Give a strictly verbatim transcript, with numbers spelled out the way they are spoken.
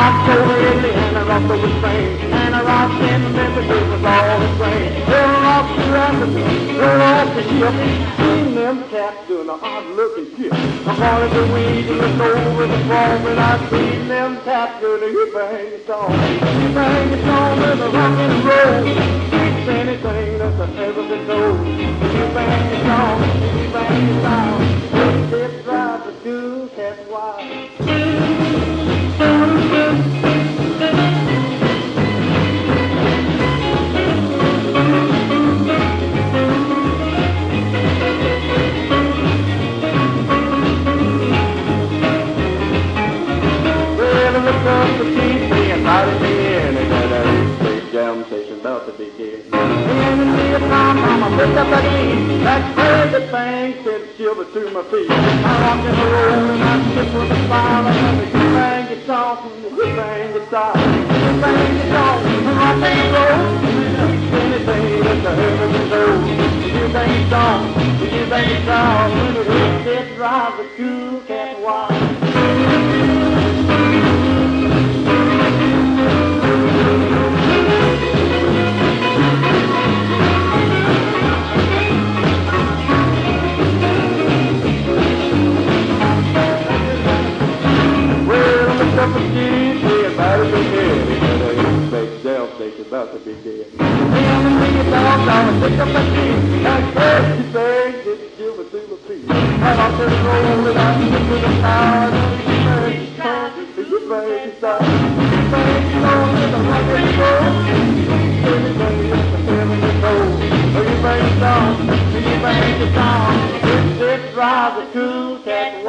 rocked over Italy and I rocked over Spain, and I rocked in Memphis with all the rain. Roll off to Africa, roll off the ship, seen them cats doing a odd-looking shit. I wanted to weed and look over the fall, but I seen them cats doing a hip-bang song. Hip-bang song with a rock and roll, beats anything that's ever been told. Hip-bang song, hip-bang song, it drives the cool cats wild. Up the T V and invited me in, and then a big jam station about to begin. And in the time, mama picked up that lead, that crazy thing said shiver to my feet. I rocked and rolled and I skipped with a smile, and the good thing gets off, and the good thing gets off, the good thing gets off, and rock and roll. Anything that's a heaven and gold, the good thing gets off, the good thing gets off, when it hits it drives the cool cat wild. Up a T V and might have been dead, and a big jam station about to begin. And the biggest dog down, pick up a T V, that crazy thing didn't shiver to my feet. I lost the roll and I took with a power, and the bang song, the bang song, the bang song, and the rock and roll. Everything is the feeling you know. The bang song, the bang song, it drives a cool cat.